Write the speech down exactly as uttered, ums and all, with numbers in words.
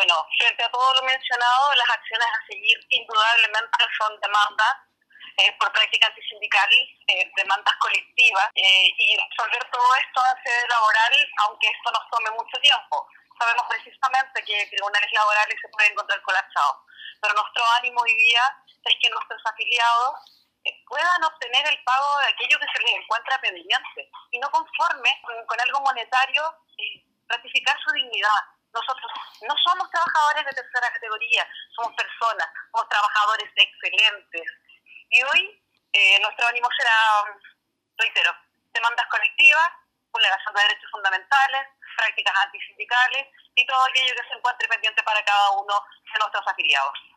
Bueno, frente a todo lo mencionado, las acciones a seguir indudablemente son demandas eh, por práctica antisindical, eh, demandas colectivas, eh, y resolver todo esto en sede laboral, aunque esto nos tome mucho tiempo. Sabemos precisamente que tribunales laborales se pueden encontrar colapsados, pero nuestro ánimo hoy día es que nuestros afiliados eh, puedan obtener el pago de aquello que se les encuentra pendiente y no conforme con, con algo monetario, eh, ratificar su dignidad. Nosotros no somos trabajadores de tercera categoría, somos personas, somos trabajadores excelentes. Y hoy eh, nuestro ánimo será, reitero, demandas colectivas, vulneración de derechos fundamentales, prácticas antisindicales y todo aquello que se encuentre pendiente para cada uno de nuestros afiliados.